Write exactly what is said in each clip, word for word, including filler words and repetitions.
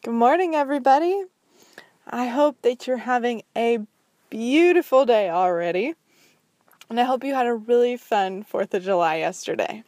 Good morning, everybody. I hope that you're having a beautiful day already, and I hope you had a really fun fourth of July yesterday.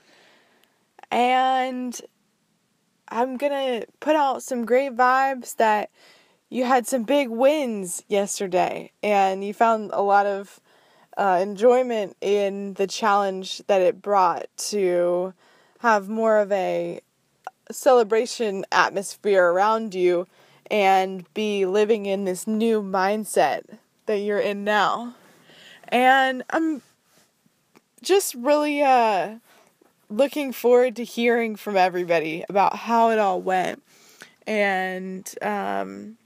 And I'm going to put out some great vibes that you had some big wins yesterday, and you found a lot of uh, enjoyment in the challenge that it brought to have more of a celebration atmosphere around you and be living in this new mindset that you're in now. And I'm just really uh, looking forward to hearing from everybody about how it all went. And um,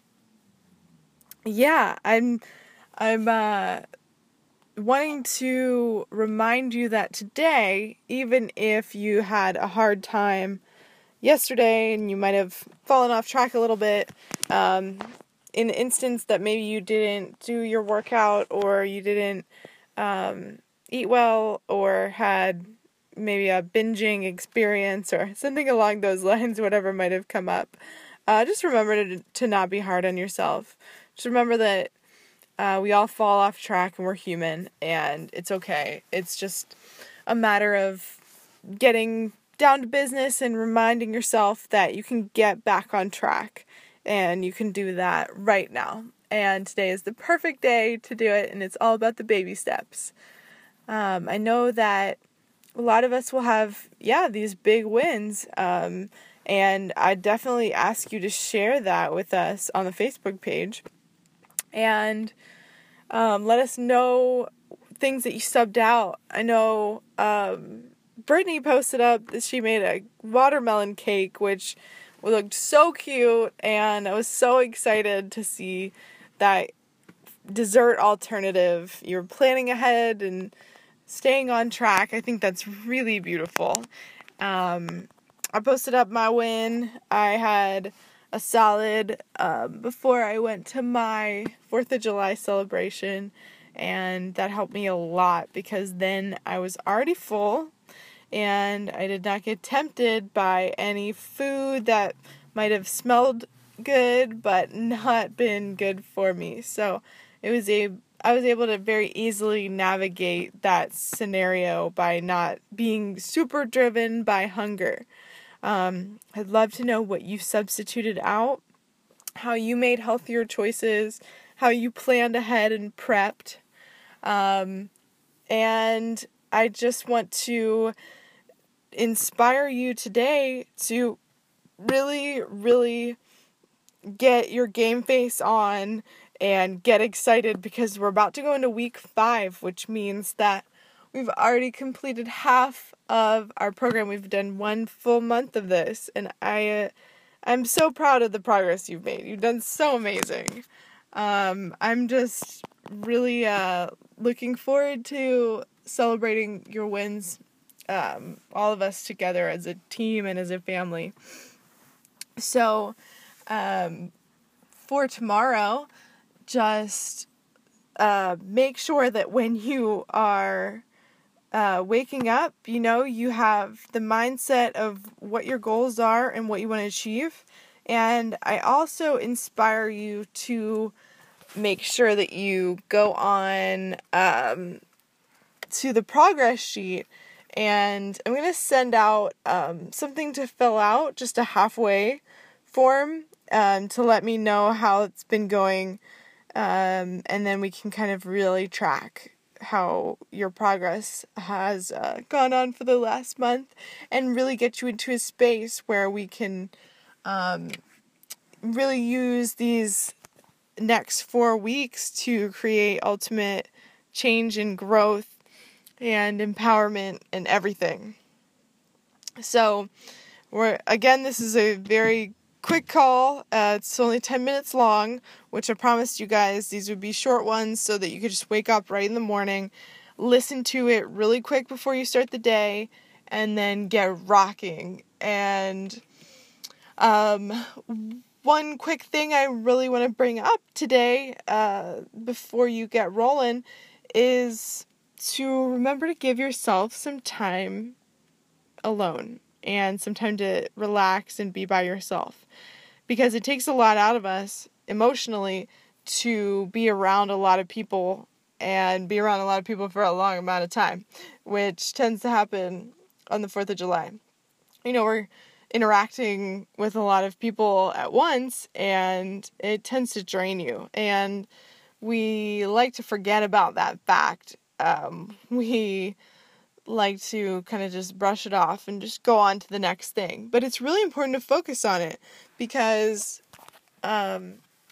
yeah, I'm I'm uh, wanting to remind you that today, even if you had a hard time yesterday and you might have fallen off track a little bit, um, in the instance that maybe you didn't do your workout or you didn't um, eat well or had maybe a binging experience or something along those lines, whatever might have come up, uh, just remember to, to not be hard on yourself. Just remember that uh, we all fall off track and we're human, and it's okay. It's just a matter of getting down to business and reminding yourself that you can get back on track, and you can do that right now. And today is the perfect day to do it, and it's all about the baby steps. Um, I know that a lot of us will have, yeah, these big wins, um, and I definitely ask you to share that with us on the Facebook page, and um, let us know things that you subbed out. I know um, Brittany posted up that she made a watermelon cake, which looked so cute, and I was so excited to see that dessert alternative. You're planning ahead and staying on track. I think that's really beautiful. Um, I posted up my win. I had a salad um, before I went to my fourth of July celebration, and that helped me a lot because then I was already full and I did not get tempted by any food that might have smelled good but not been good for me. So it was a I was able to very easily navigate that scenario by not being super driven by hunger. Um, I'd love to know what you substituted out, how you made healthier choices, how you planned ahead and prepped. Um, and I just want to inspire you today to really, really get your game face on and get excited, because we're about to go into week five, which means that we've already completed half of our program. We've done one full month of this, and I, uh, I'm so proud of the progress you've made. You've done so amazing. Um, I'm just really uh, looking forward to celebrating your wins, um, all of us together as a team and as a family. So, um, for tomorrow, just uh, make sure that when you are uh, waking up, you know, you have the mindset of what your goals are and what you want to achieve. And I also inspire you to make sure that you go on um, to the progress sheet, and I'm going to send out um, something to fill out, just a halfway form, um, to let me know how it's been going. Um, and then we can kind of really track how your progress has uh, gone on for the last month, and really get you into a space where we can um, really use these next four weeks to create ultimate change and growth and empowerment and everything. So, we're again, this is a very quick call. Uh, it's only ten minutes long, which I promised you guys these would be short ones so that you could just wake up right in the morning, listen to it really quick before you start the day, and then get rocking. And um, one quick thing I really want to bring up today, uh, before you get rolling, is to remember to give yourself some time alone and some time to relax and be by yourself. because it takes a lot out of us emotionally to be around a lot of people and be around a lot of people for a long amount of time, which tends to happen on the fourth of July. You know, we're interacting with a lot of people at once, and it tends to drain you. And we like to forget about that fact. Um, we like to kind of just brush it off and just go on to the next thing. But it's really important to focus on it, because um,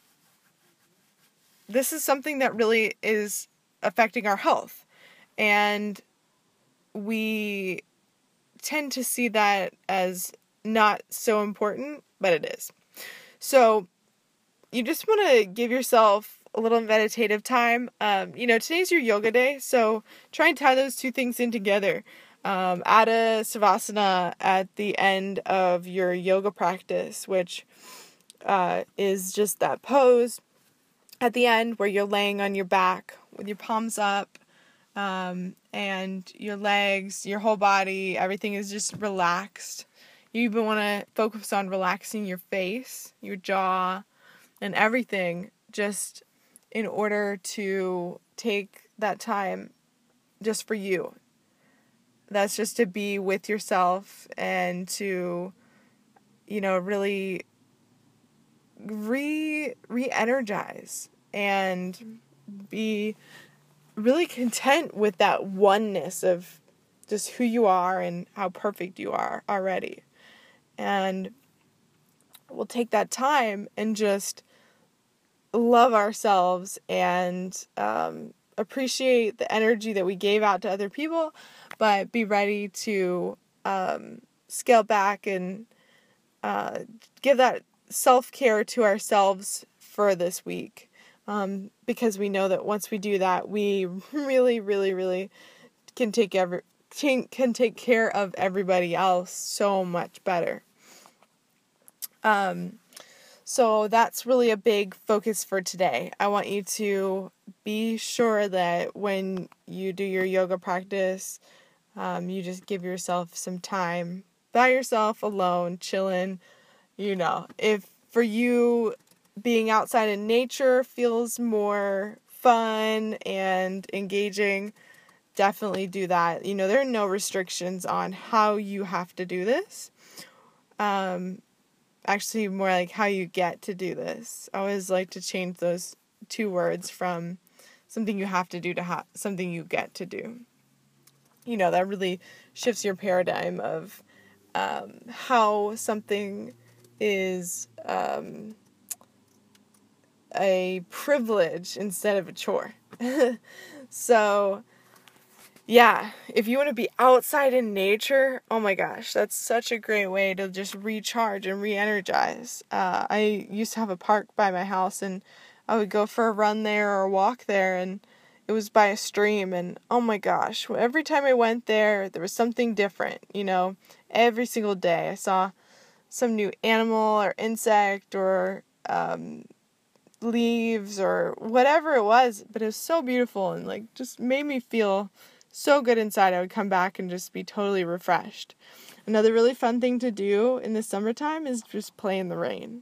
this is something that really is affecting our health. And we tend to see that as not so important, but it is. So you just want to give yourself a little meditative time. Um, you know, today's your yoga day, so try and tie those two things in together. Um, add a savasana at the end of your yoga practice, which uh, is just that pose at the end where you're laying on your back with your palms up, um, and your legs, your whole body, everything is just relaxed. You even want to focus on relaxing your face, your jaw, and everything, just in order to take that time just for you. That's just to be with yourself and to, you know, really re re-energize and be really content with that oneness of just who you are and how perfect you are already. And we'll take that time and just love ourselves and um, appreciate the energy that we gave out to other people, but be ready to um, scale back and uh, give that self-care to ourselves for this week. Um, because we know that once we do that, we really, really, really can take every can take care of everybody else so much better. Um, so that's really a big focus for today. I want you to be sure that when you do your yoga practice, um, you just give yourself some time by yourself, alone, chilling. You know, if for you being outside in nature feels more fun and engaging, definitely do that. You know, there are no restrictions on how you have to do this. Um, actually, more like how you get to do this. I always like to change those two words from something you have to do to ha- something you get to do. You know, that really shifts your paradigm of um, how something is um, a privilege instead of a chore. So, yeah, if you want to be outside in nature, oh my gosh, that's such a great way to just recharge and re-energize. Uh, I used to have a park by my house, and I would go for a run there or a walk there, and it was by a stream, and oh my gosh, every time I went there, there was something different, you know. Every single day I saw some new animal or insect or um, leaves or whatever it was, but it was so beautiful and like just made me feel so good inside. I would come back and just be totally refreshed. Another really fun thing to do in the summertime is just play in the rain.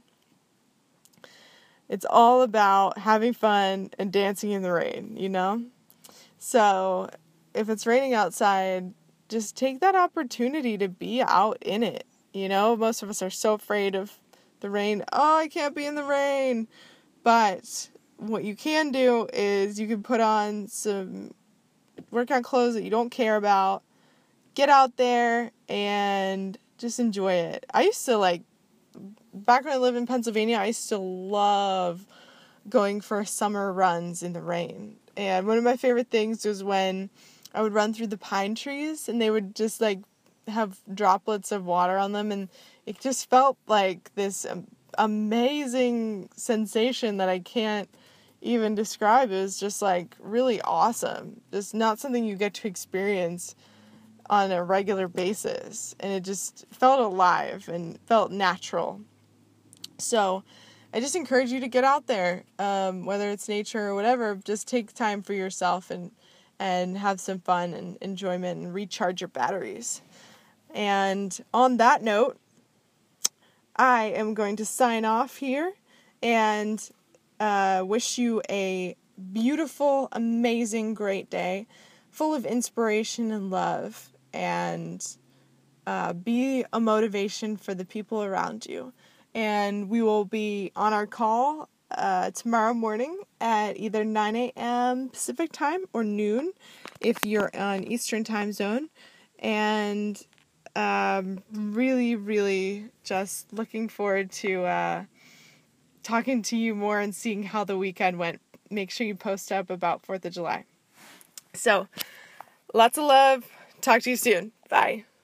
It's all about having fun and dancing in the rain, you know? So if it's raining outside, just take that opportunity to be out in it. You know, most of us are so afraid of the rain. Oh, I can't be in the rain. But what you can do is you can put on some workout clothes that you don't care about. Get out there and just enjoy it. I used to like, back when I lived in Pennsylvania, I used to love going for summer runs in the rain. And one of my favorite things was when I would run through the pine trees and they would just like have droplets of water on them, and it just felt like this um, amazing sensation that I can't even describe. It was just like really awesome. Just not something you get to experience on a regular basis, and it just felt alive and felt natural. So I just encourage you to get out there, um, whether it's nature or whatever. Just take time for yourself and and have some fun and enjoyment and recharge your batteries. And on that note, I am going to sign off here and uh, wish you a beautiful, amazing, great day full of inspiration and love, and uh, be a motivation for the people around you. And we will be on our call uh, tomorrow morning at either nine a.m. Pacific time or noon if you're on Eastern time zone. And um, really, really just looking forward to uh, talking to you more and seeing how the weekend went. Make sure you post up about fourth of July. So, lots of love. Talk to you soon. Bye.